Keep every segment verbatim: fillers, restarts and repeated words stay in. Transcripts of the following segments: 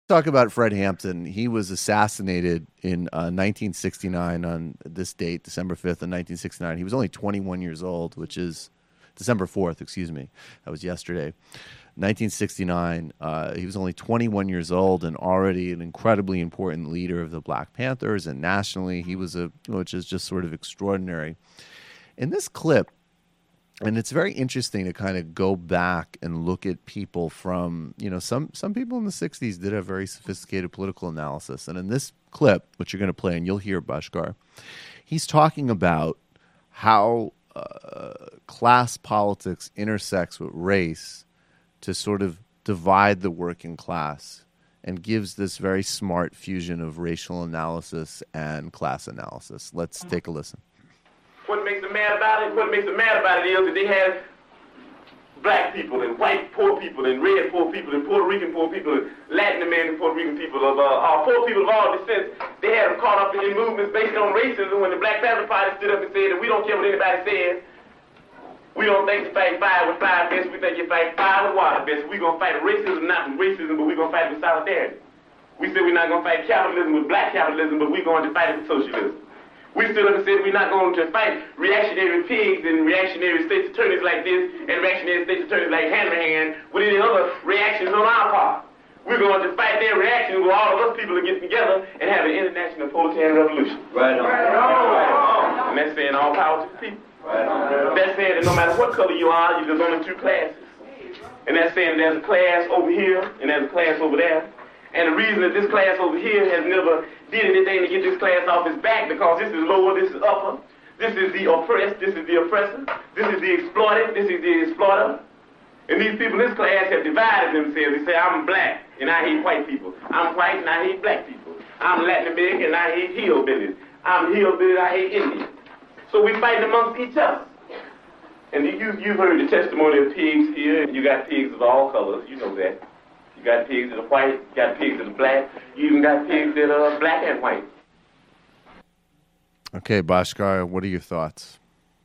Talk about Fred Hampton. He was assassinated in uh, nineteen sixty-nine on this date, December fifth of nineteen sixty-nine. He was only twenty-one years old, which is December fourth, excuse me. That was yesterday. nineteen sixty-nine, uh, he was only twenty-one years old and already an incredibly important leader of the Black Panthers, and nationally he was a, which is just sort of extraordinary. In this clip, and it's very interesting to kind of go back and look at people from, you know, some some people in the sixties did have very sophisticated political analysis. And in this clip, which you're going to play, and you'll hear Bhaskar, he's talking about how uh, class politics intersects with race to sort of divide the working class, and gives this very smart fusion of racial analysis and class analysis. Let's take a listen. What makes them mad about it, what makes them mad about it is that they have black people and white poor people and red poor people and Puerto Rican poor people and Latin American Puerto Rican people, of uh, uh, poor people of all descents. They had them caught up in movements based on racism when the Black Panther Party stood up and said that we don't care what anybody says. We don't think you fight fire with fire best, we think you fight fire with water best. We're going to fight racism, not with racism, but we're going to fight with solidarity. We said we're not going to fight capitalism with black capitalism, but we're going to fight it with socialism. We stood up and said we're not going to fight reactionary pigs and reactionary state's attorneys like this and reactionary state's attorneys like Hanrahan with any other reactions on our part. We're going to fight their reactions where all of us people are getting together and have an international proletarian revolution. Right on. Right on. And that's saying all power to the people. Right on. That's saying that no matter what color you are, there's only two classes. And that's saying there's a class over here and there's a class over there. And the reason that this class over here has never did anything to get this class off its back, because this is lower, this is upper, this is the oppressed, this is the oppressor, this is the exploited, this is the exploiter. And these people in this class have divided themselves. They say, I'm black and I hate white people. I'm white and I hate black people. I'm Latin American and I hate hillbillies. I'm hillbilly and I hate Indians. So we fight amongst each other. And you, you've heard the testimony of pigs here. You got pigs of all colors, you know that. You got pigs that are white, you got pigs that are black, you even got pigs that are black and white. Okay, Bhaskar, what are your thoughts?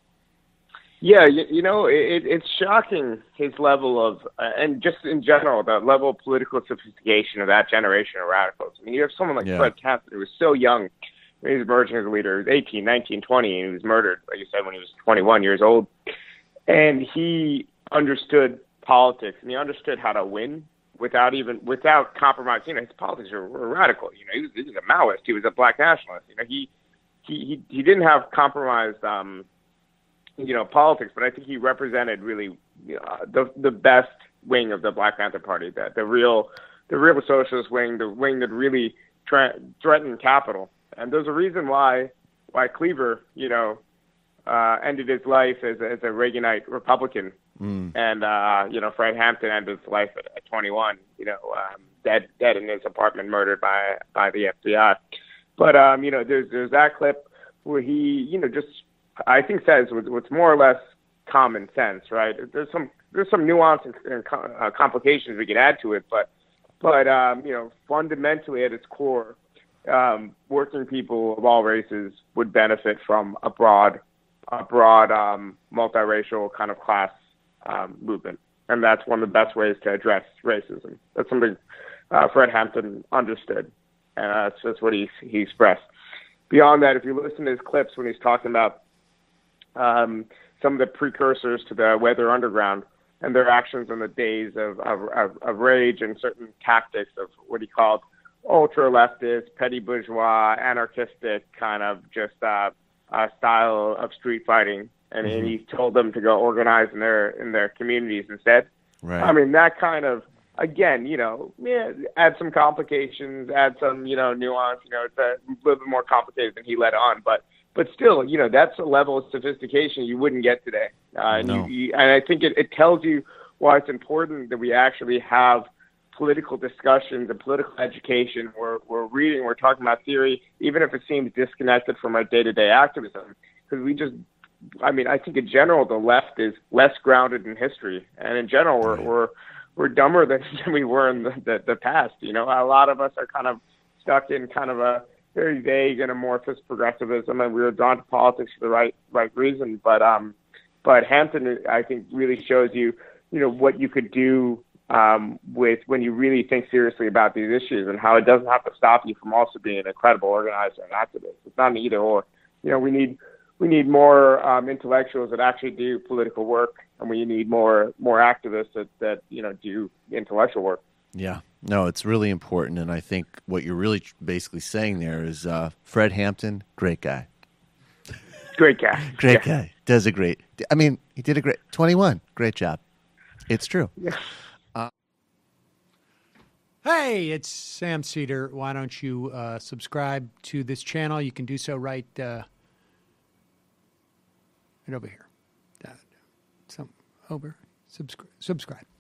Yeah, you, you know, it, it's shocking his level of, uh, and just in general, the level of political sophistication of that generation of radicals. I mean, you have someone like yeah. Fred Hampton, who was so young when he was emerging as a leader. He was eighteen, nineteen, twenty, and he was murdered, like you said, when he was twenty-one years old. And he understood politics, and he understood how to win without even, without compromise. You know, his politics were, were radical. You know, he was, he was a Maoist. He was a black nationalist. You know, he, he, he, he didn't have compromised, um, you know, politics, but I think he represented really uh, the the best wing of the Black Panther Party, that the real, the real socialist wing, the wing that really tra- threatened capital. And there's a reason why, why Cleaver, you know, uh, ended his life as a, as a Reaganite Republican. Mm. And, uh, you know, Fred Hampton ended his life at, at twenty-one, you know, um, dead, dead in his apartment, murdered by, by the F B I. But, um, you know, there's, there's that clip where he, you know, just, I think says what's more or less common sense, right? There's some, there's some nuance and, and uh, complications we can add to it, but, but, um, you know, fundamentally at its core, um, working people of all races would benefit from a broad, a broad, um, multiracial kind of class, um, movement. And that's one of the best ways to address racism. That's something, uh, Fred Hampton understood. And uh, that's, that's what he, he expressed. Beyond that, if you listen to his clips when he's talking about um, some of the precursors to the Weather Underground and their actions in the days of, of, of, of rage and certain tactics of what he called ultra-leftist, petty bourgeois, anarchistic kind of just uh, uh, style of street fighting. And, mm-hmm. and he told them to go organize in their in their communities instead. Right. I mean, that kind of, again, you know, yeah, add some complications, add some, you know, nuance. You know, it's a little bit more complicated than he let on, but but still, you know, that's a level of sophistication you wouldn't get today. Uh, no. and, you, you, and I think it, it tells you why it's important that we actually have political discussions and political education. We're we're reading, we're talking about theory, even if it seems disconnected from our day-to-day activism, because we just. I mean, I think in general the left is less grounded in history, and in general we're right. we're we're dumber than we were in the, the the past. You know, a lot of us are kind of stuck in kind of a very vague and amorphous progressivism, and we were drawn to politics for the right right reason. But um, but Hampton, I think, really shows you, you know, what you could do um, with when you really think seriously about these issues, and how it doesn't have to stop you from also being an incredible organizer and activist. It's not an either or. You know, we need we need more um, intellectuals that actually do political work, and we need more more activists that, that you know do intellectual work. Yeah, no, it's really important, and I think what you're really basically saying there is uh, Fred Hampton, great guy. Great guy. Great yeah. guy. Does a great. I mean, he did a great twenty-one. Great job. It's true. Yeah. Uh, hey, it's Sam Cedar. Why don't you uh, subscribe to this channel? You can do so right, uh, right over here. Uh, some over. Subscri- subscribe.